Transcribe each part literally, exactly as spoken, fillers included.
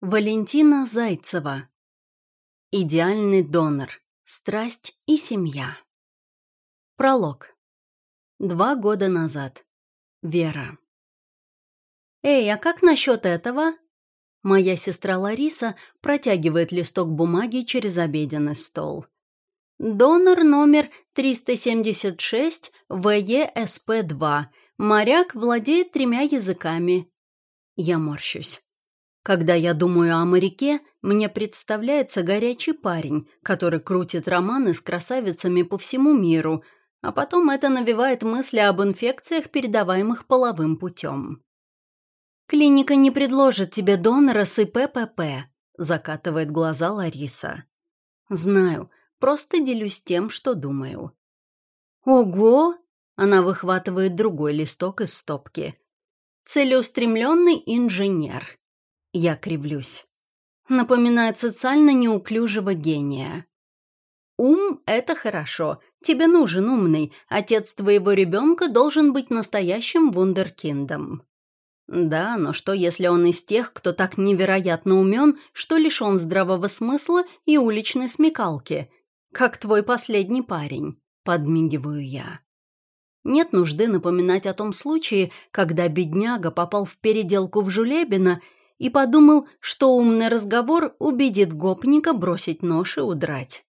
Валентина Зайцева. Идеальный донор. Страсть и семья. Пролог. Два года назад. Вера. «Эй, а как насчет этого?» Моя сестра Лариса протягивает листок бумаги через обеденный стол. «Донор номер триста семьдесят шесть вэ е эс пэ два. Моряк владеет тремя языками». Я морщусь. Когда я думаю о моряке, мне представляется горячий парень, который крутит романы с красавицами по всему миру, а потом это навевает мысли об инфекциях, передаваемых половым путем. «Клиника не предложит тебе донора с и пэ пэ пэ», — закатывает глаза Лариса. «Знаю, просто делюсь тем, что думаю». «Ого!» — она выхватывает другой листок из стопки. «Целеустремленный инженер». Я кривлюсь. Напоминает социально неуклюжего гения. «Ум — это хорошо. Тебе нужен умный. Отец твоего ребенка должен быть настоящим вундеркиндом». Да, но что, если он из тех, кто так невероятно умен, что лишен здравого смысла и уличной смекалки? Как твой последний парень, подмигиваю я. Нет нужды напоминать о том случае, когда бедняга попал в переделку в Жулебино и подумал, что умный разговор убедит гопника бросить нож и удрать.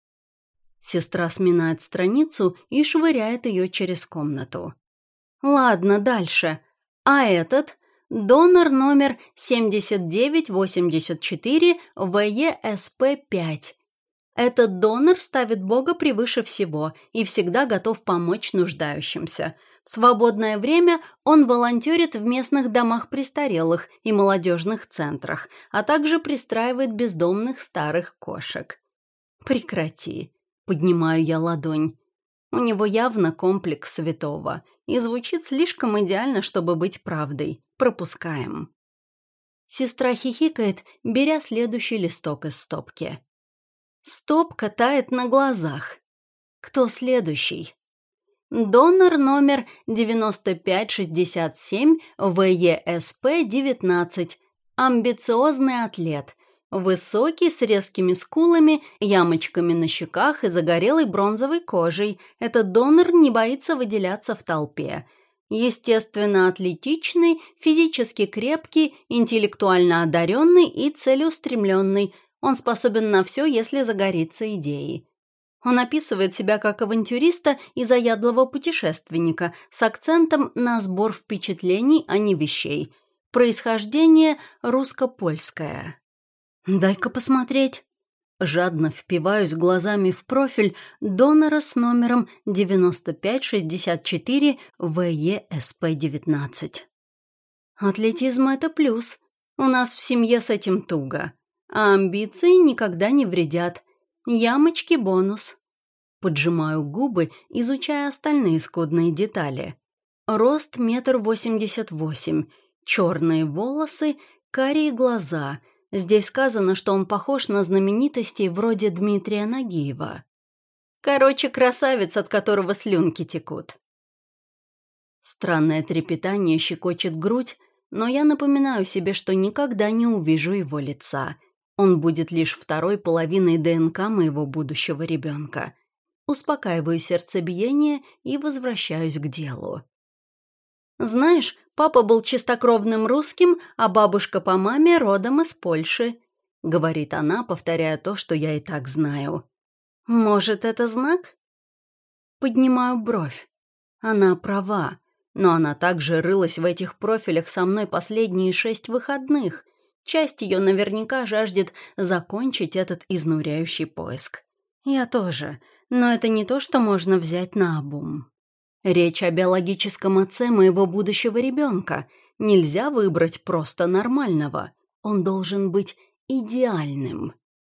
Сестра сминает страницу и швыряет ее через комнату. Ладно, дальше. А этот — донор номер семьдесят девять восемьдесят четыре вэ е эс пэ пять. Этот донор ставит Бога превыше всего и всегда готов помочь нуждающимся. В свободное время он волонтерит в местных домах престарелых и молодежных центрах, а также пристраивает бездомных старых кошек. «Прекрати», — поднимаю я ладонь. У него явно комплекс святого, и звучит слишком идеально, чтобы быть правдой. Пропускаем. Сестра хихикает, беря следующий листок из стопки. Стопка тает на глазах. Кто следующий? Донор номер девяносто пять шестьдесят семь вэ е эс пэ девятнадцать. Амбициозный атлет. Высокий, с резкими скулами, ямочками на щеках и загорелой бронзовой кожей. Этот донор не боится выделяться в толпе. Естественно, атлетичный, физически крепкий, интеллектуально одаренный и целеустремленный. Он способен на все, если загорится идеей. Он описывает себя как авантюриста и заядлого путешественника с акцентом на сбор впечатлений, а не вещей. Происхождение русско-польское. «Дай-ка посмотреть». Жадно впиваюсь глазами в профиль донора с номером девяносто пять шестьдесят четыре вэ е эс пэ девятнадцать. Атлетизм — это плюс. У нас в семье с этим туго. А амбиции никогда не вредят. Ямочки — бонус. Поджимаю губы, изучая остальные скудные детали. Рост метр восемьдесят восемь, черные волосы, карие глаза. Здесь сказано, что он похож на знаменитостей вроде Дмитрия Нагиева. Короче, красавец, от которого слюнки текут. Странное трепетание щекочет грудь, но я напоминаю себе, что никогда не увижу его лица. Он будет лишь второй половиной дэ эн ка моего будущего ребенка. Успокаиваю сердцебиение и возвращаюсь к делу. Знаешь, папа был чистокровным русским, а бабушка по маме родом из Польши, — говорит она, повторяя то, что я и так знаю. Может, это знак? Поднимаю бровь. Она права, но она также рылась в этих профилях со мной последние шесть выходных. Часть ее наверняка жаждет закончить этот изнуряющий поиск. Я тоже, но это не то, что можно взять наобум. Речь о биологическом отце моего будущего ребенка. Нельзя выбрать просто нормального. Он должен быть идеальным.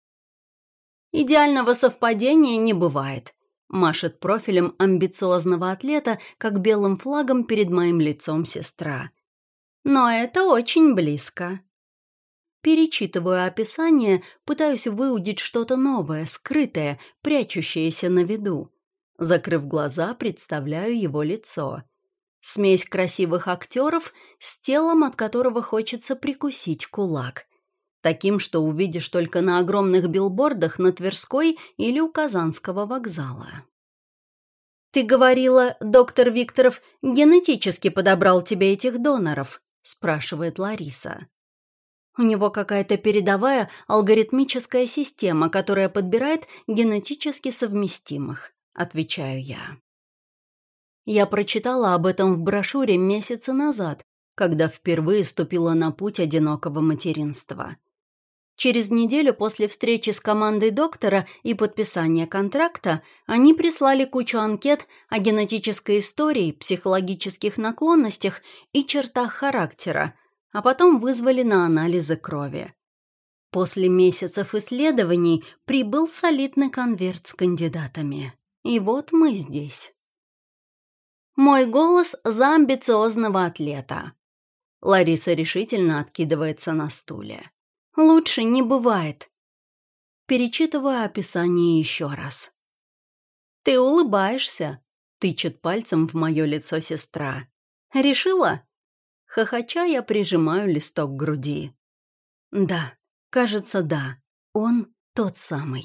Идеального совпадения не бывает. Машет профилем амбициозного атлета, как белым флагом перед моим лицом сестра. Но это очень близко. Перечитываю описание, пытаюсь выудить что-то новое, скрытое, прячущееся на виду. Закрыв глаза, представляю его лицо. Смесь красивых актеров с телом, от которого хочется прикусить кулак. Таким, что увидишь только на огромных билбордах на Тверской или у Казанского вокзала. «Ты говорила, доктор Викторов генетически подобрал тебе этих доноров?» – спрашивает Лариса. «У него какая-то передовая алгоритмическая система, которая подбирает генетически совместимых», – отвечаю я. Я прочитала об этом в брошюре месяца назад, когда впервые ступила на путь одинокого материнства. Через неделю после встречи с командой доктора и подписания контракта они прислали кучу анкет о генетической истории, психологических наклонностях и чертах характера, а потом вызвали на анализы крови. После месяцев исследований прибыл солидный конверт с кандидатами. И вот мы здесь. Мой голос за амбициозного атлета. Лариса решительно откидывается на стуле. Лучше не бывает. Перечитываю описание еще раз. «Ты улыбаешься», — тычет пальцем в мое лицо сестра. «Решила?» Хохоча я прижимаю листок к груди. Да, кажется, да. Он тот самый.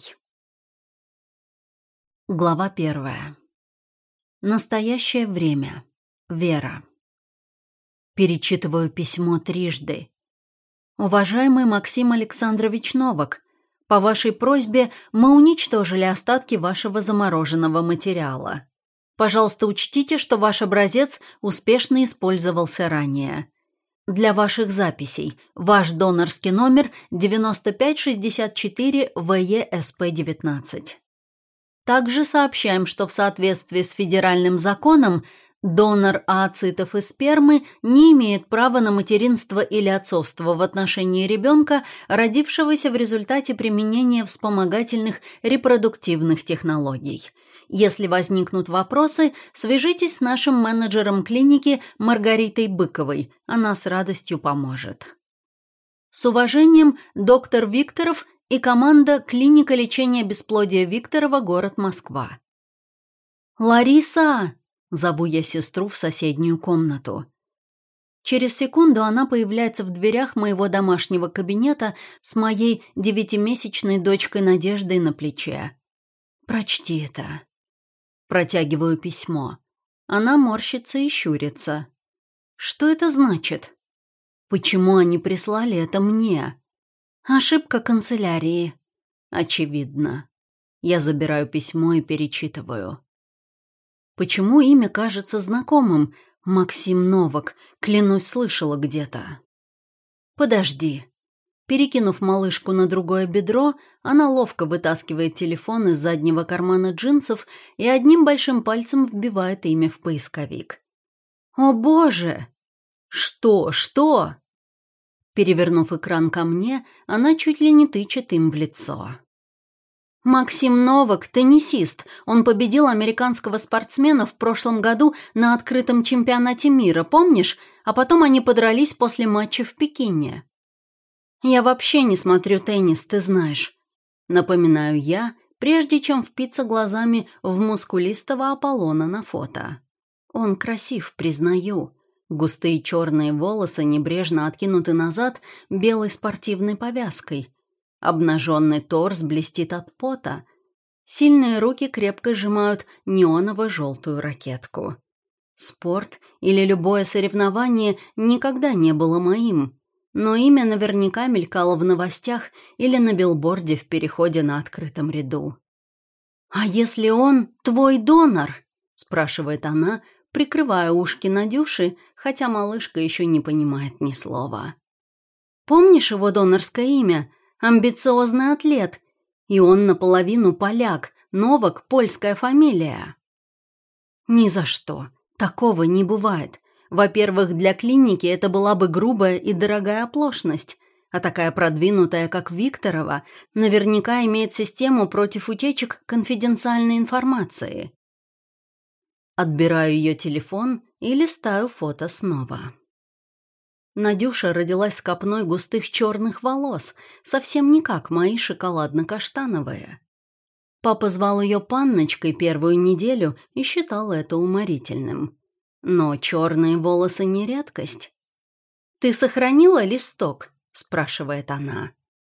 Глава первая. Настоящее время. Вера. Перечитываю письмо трижды. «Уважаемый Максим Александрович Новак, по вашей просьбе мы уничтожили остатки вашего замороженного материала. Пожалуйста, учтите, что ваш образец успешно использовался ранее. Для ваших записей ваш донорский номер девяносто пять шестьдесят четыре вэ е эс пэ девятнадцать. Также сообщаем, что в соответствии с федеральным законом донор ооцитов и спермы не имеет права на материнство или отцовство в отношении ребенка, родившегося в результате применения вспомогательных репродуктивных технологий. Если возникнут вопросы, свяжитесь с нашим менеджером клиники Маргаритой Быковой, она с радостью поможет. С уважением, доктор Викторов и команда «Клиника лечения бесплодия Викторова, город Москва». «Лариса!» — зову я сестру в соседнюю комнату. Через секунду она появляется в дверях моего домашнего кабинета с моей девятимесячной дочкой Надеждой на плече. «Прочти это». Протягиваю письмо. Она морщится и щурится. «Что это значит? Почему они прислали это мне? Ошибка канцелярии». Очевидно. Я забираю письмо и перечитываю. Почему имя кажется знакомым? Максим Новак. Клянусь, слышала где-то. Подожди. Перекинув малышку на другое бедро, она ловко вытаскивает телефон из заднего кармана джинсов и одним большим пальцем вбивает имя в поисковик. «О, боже!» «Что? Что?» Перевернув экран ко мне, она чуть ли не тычет им в лицо. Максим Новак – теннисист. Он победил американского спортсмена в прошлом году на открытом чемпионате мира, помнишь? А потом они подрались после матча в Пекине. Я вообще не смотрю теннис, ты знаешь. Напоминаю я, прежде чем впиться глазами в мускулистого Аполлона на фото. Он красив, признаю. Густые черные волосы небрежно откинуты назад белой спортивной повязкой. Обнаженный торс блестит от пота. Сильные руки крепко сжимают неоново-желтую ракетку. Спорт или любое соревнование никогда не было моим, но имя наверняка мелькало в новостях или на билборде в переходе на открытом ряду. «А если он твой донор?» – спрашивает она, прикрывая ушки Надюши, хотя малышка еще не понимает ни слова. «Помнишь его донорское имя? Амбициозный атлет. И он наполовину поляк, Новак – польская фамилия». «Ни за что. Такого не бывает. Во-первых, для клиники это была бы грубая и дорогая оплошность, а такая продвинутая, как Викторова, наверняка имеет систему против утечек конфиденциальной информации». Отбираю ее телефон и листаю фото снова. Надюша родилась с копной густых черных волос, совсем не как мои шоколадно-каштановые. Папа звал ее Панночкой первую неделю и считал это уморительным. Но черные волосы не редкость. «Ты сохранила листок?» – спрашивает она.